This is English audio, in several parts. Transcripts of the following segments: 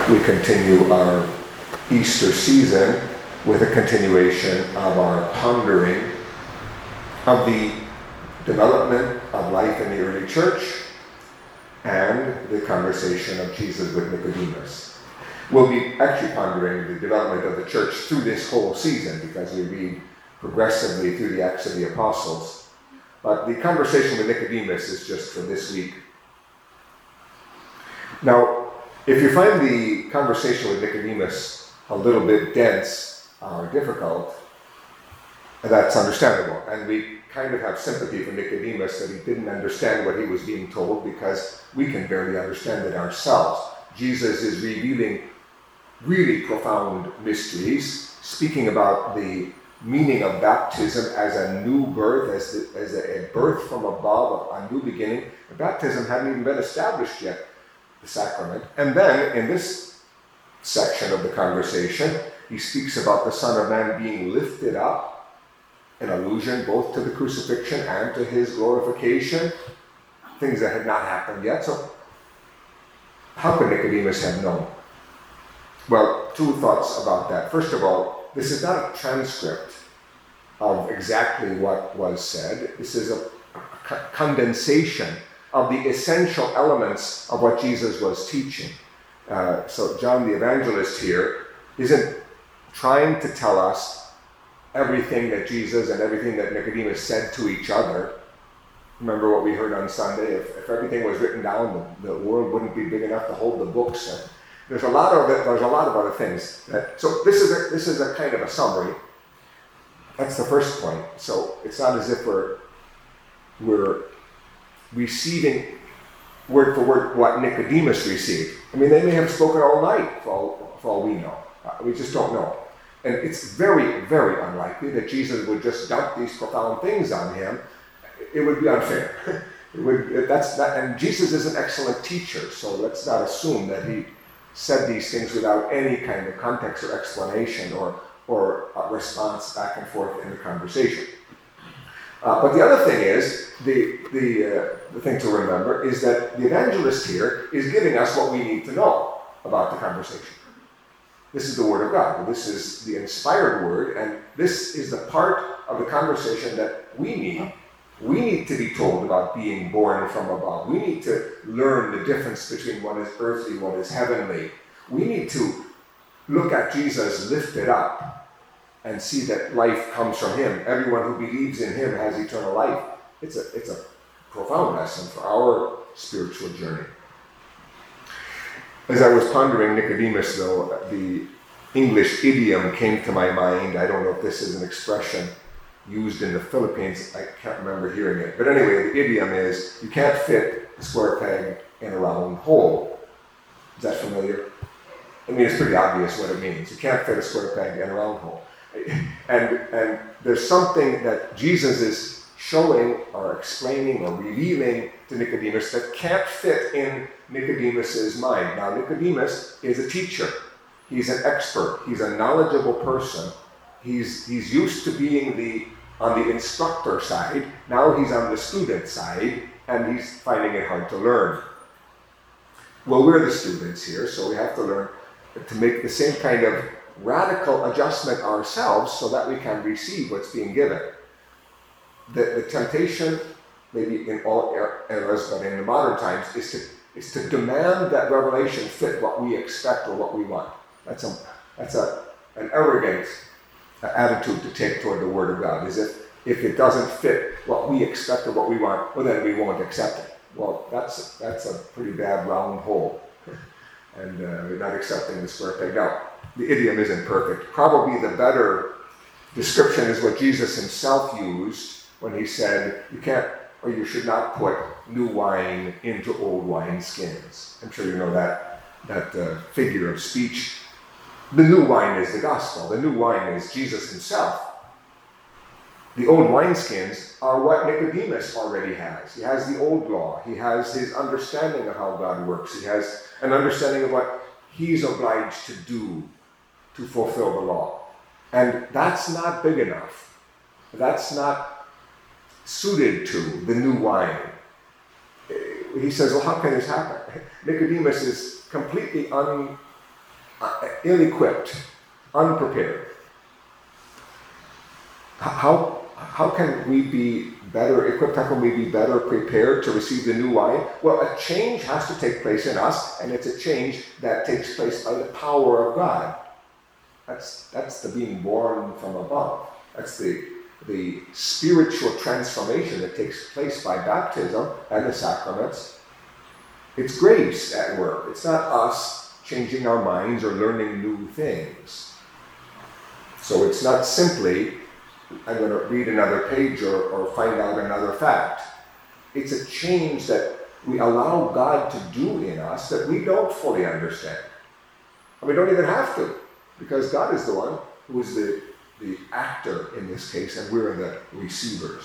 we continue our Easter season with a continuation of our pondering of the development of life in the early church and the conversation of Jesus with Nicodemus. We'll be actually pondering the development of the church through this whole season because we read progressively through the Acts of the Apostles. But the conversation with Nicodemus is just for this week. Now, if you find the conversation with Nicodemus a little bit dense or difficult, that's understandable. And we kind of have sympathy for Nicodemus that he didn't understand what he was being told because we can barely understand it ourselves. Jesus is revealing really profound mysteries, speaking about the meaning of baptism as a new birth, as a birth from above, a new beginning. The baptism hadn't even been established yet, the sacrament. And then in this section of the conversation, he speaks about the Son of Man being lifted up, an allusion both to the crucifixion and to his glorification, things that had not happened yet. So how could Nicodemus have known? Well, two thoughts about that. First of all, this is not a transcript of exactly what was said. This is a condensation of the essential elements of what Jesus was teaching. So John the Evangelist here isn't trying to tell us everything that Jesus and everything that Nicodemus said to each other. Remember what we heard on Sunday? If everything was written down, the world wouldn't be big enough to hold the books. And there's a lot of other things. So this is a kind of a summary. That's the first point. So it's not as if we're receiving word for word what Nicodemus received. I mean, they may have spoken all night for all we know. We just don't know. And it's very, very unlikely that Jesus would just dump these profound things on him. It would be unfair. And Jesus is an excellent teacher, so let's not assume that he said these things without any kind of context or explanation or a response back and forth in the conversation. But the other thing is, the thing to remember is that the evangelist here is giving us what we need to know about the conversation. This is the Word of God. This is the inspired Word, and this is the part of the conversation that we need. We need to be told about being born from above. We need to learn the difference between what is earthly and what is heavenly. We need to look at Jesus lifted up and see that life comes from him. Everyone who believes in him has eternal life. It's a profound lesson for our spiritual journey. As I was pondering Nicodemus, though, the English idiom came to my mind. I don't know if this is an expression used in the Philippines. I can't remember hearing it. But anyway, the idiom is, you can't fit a square peg in a round hole. Is that familiar? I mean, it's pretty obvious what it means. You can't fit a square peg in a round hole. And there's something that Jesus is showing or explaining or revealing to Nicodemus that can't fit in Nicodemus's mind. Now, Nicodemus is a teacher. He's an expert. He's a knowledgeable person. He's used to being on the instructor side. Now he's on the student side, and he's finding it hard to learn. Well, we're the students here, so we have to learn to make the same kind of radical adjustment ourselves so that we can receive what's being given. The temptation, maybe in all eras, but in the modern times, is to demand that revelation fit what we expect or what we want. That's an arrogant attitude to take toward the Word of God. Is if it doesn't fit what we expect or what we want, well, then we won't accept it. Well, that's a pretty bad round hole, and we're not accepting the square peg. Now, the idiom isn't perfect. Probably the better description is what Jesus himself used when he said, you can't, or you should not put new wine into old wineskins. I'm sure you know that figure of speech. The new wine is the gospel. The new wine is Jesus himself. The old wineskins are what Nicodemus already has. He has the old law. He has his understanding of how God works. He has an understanding of what he's obliged to do to fulfill the law. And that's not big enough. That's not suited to the new wine. He says, well, how can this happen? Nicodemus is completely ill-equipped, unprepared. How can we be better equipped? How can we be better prepared to receive the new wine? Well, a change has to take place in us, and it's a change that takes place by the power of God. That's the being born from above. That's the spiritual transformation that takes place by baptism and the sacraments. It's grace at work. It's not us changing our minds or learning new things. So it's not simply, I'm going to read another page or find out another fact. It's a change that we allow God to do in us that we don't fully understand. And we don't even have to, because God is the one who is the actor in this case, and we're the receivers.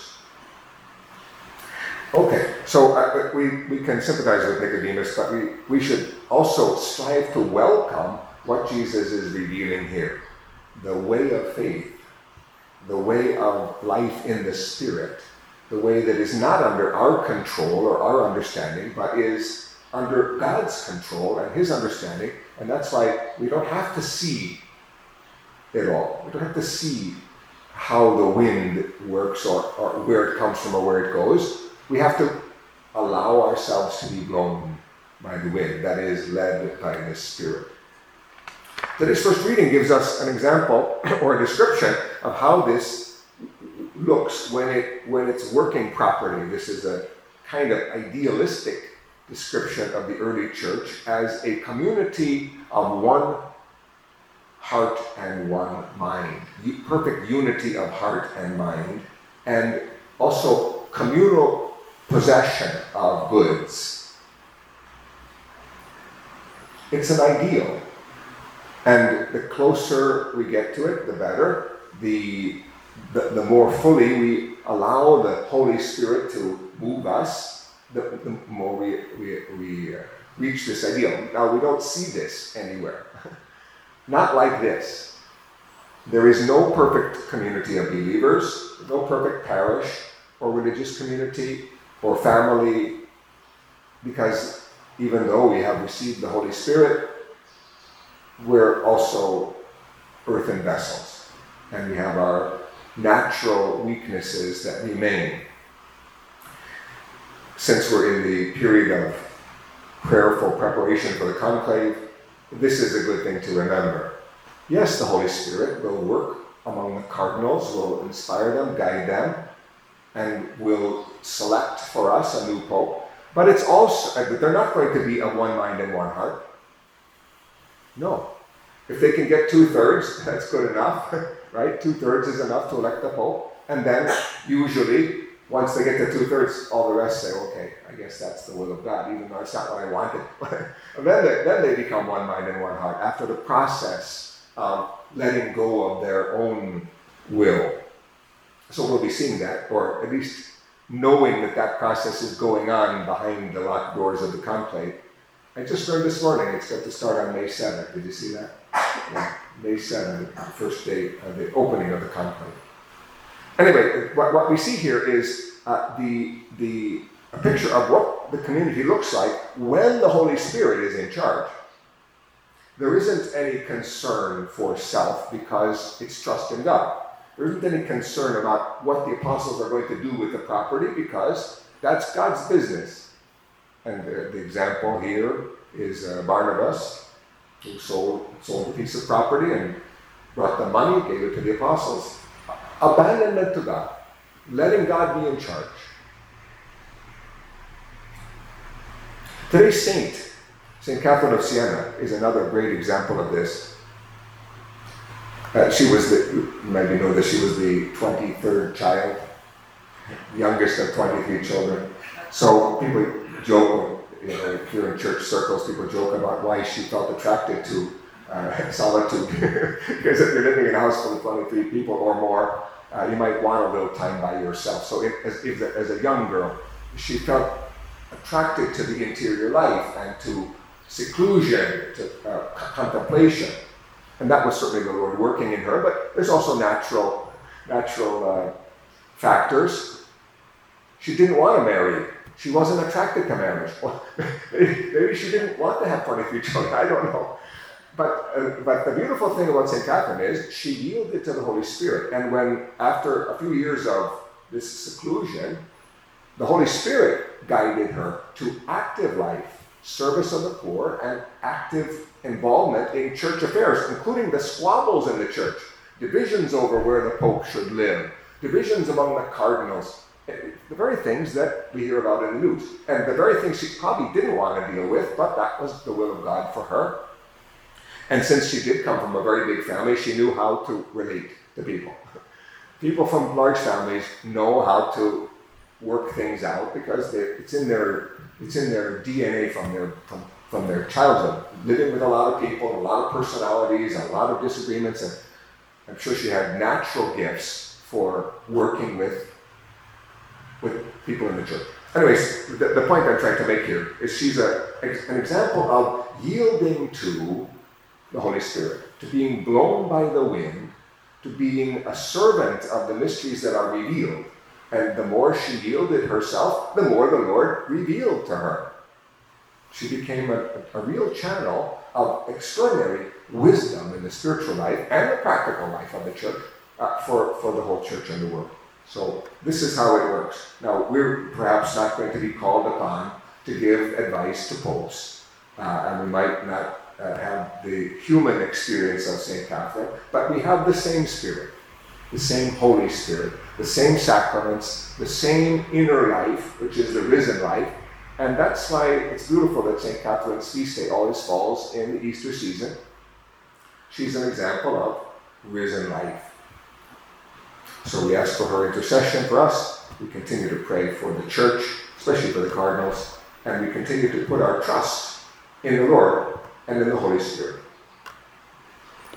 Okay, so we can sympathize with Nicodemus, but we should also strive to welcome what Jesus is revealing here. The way of faith, the way of life in the Spirit, the way that is not under our control or our understanding, but is under God's control and His understanding, and that's why we don't have to see it all. We don't have to see how the wind works or where it comes from or where it goes. We have to allow ourselves to be blown by the wind, that is, led by the Spirit. Today's first reading gives us an example or a description of how this looks when it's working properly. This is a kind of idealistic description of the early church as a community of one heart and one mind. Perfect unity of heart and mind, and also communal possession of goods. It's an ideal. And the closer we get to it, the better. The more fully we allow the Holy Spirit to move us, the more we reach this ideal. Now, we don't see this anywhere. Not like this. There is no perfect community of believers, no perfect parish or religious community or family, because even though we have received the Holy Spirit, we're also earthen vessels, and we have our natural weaknesses that remain. Since we're in the period of prayerful preparation for the conclave, this is a good thing to remember. Yes, the Holy Spirit will work among the cardinals, will inspire them, guide them, and will select for us a new pope, but it's also, they're not going to be of one mind and one heart. No. If they can get 2/3, that's good enough, right? 2/3 is enough to elect the Pope. And then, usually, once they get to 2/3, all the rest say, okay, I guess that's the will of God, even though it's not what I wanted. And then they become one mind and one heart, after the process of letting go of their own will. So we'll be seeing that, or at least knowing that process is going on behind the locked doors of the conclave. I just learned this morning it's going to start on May 7th. Did you see that? Yeah, May 7th, the first day of the opening of the conclave. Anyway, what we see here is a picture of what the community looks like when the Holy Spirit is in charge. There isn't any concern for self because it's trust in God. There isn't any concern about what the apostles are going to do with the property because that's God's business. And the example here is Barnabas, who sold a piece of property and brought the money, gave it to the apostles. Abandonment to God, letting God be in charge. Today's saint, St. Catherine of Siena, is another great example of this. You maybe know that she was the 23rd child, youngest of 23 children. So people joke, if you're in church circles, people joke about why she felt attracted to solitude. Because if you're living in a house full of 23 people or more, you might want a little time by yourself. So as a young girl, she felt attracted to the interior life and to seclusion, to contemplation. And that was certainly the Lord working in her, but there's also natural factors. She didn't want to marry. She wasn't attracted to marriage. Maybe she didn't want to have 23 children, I don't know. But the beautiful thing about St. Catherine is she yielded to the Holy Spirit. And when, after a few years of this seclusion, the Holy Spirit guided her to active life, service of the poor, and active involvement in church affairs, including the squabbles in the church, divisions over where the Pope should live, divisions among the cardinals, the very things that we hear about in the news. And the very things she probably didn't want to deal with, but that was the will of God for her. And since she did come from a very big family, she knew how to relate to people. People from large families know how to work things out because it's in their DNA from their childhood. Living with a lot of people, a lot of personalities, a lot of disagreements, and I'm sure she had natural gifts for working with people in the church. Anyways, the point I'm trying to make here is she's an example of yielding to the Holy Spirit, to being blown by the wind, to being a servant of the mysteries that are revealed. And the more she yielded herself, the more the Lord revealed to her. She became a real channel of extraordinary wisdom in the spiritual life and the practical life of the church for the whole church and the world. So this is how it works. Now, we're perhaps not going to be called upon to give advice to popes, and we might not have the human experience of St. Catherine, but we have the same Spirit, the same Holy Spirit, the same sacraments, the same inner life, which is the risen life. And that's why it's beautiful that St. Catherine's feast day always falls in the Easter season. She's an example of risen life. So we ask for her intercession for us. We continue to pray for the church, especially for the cardinals, and we continue to put our trust in the Lord and in the Holy Spirit.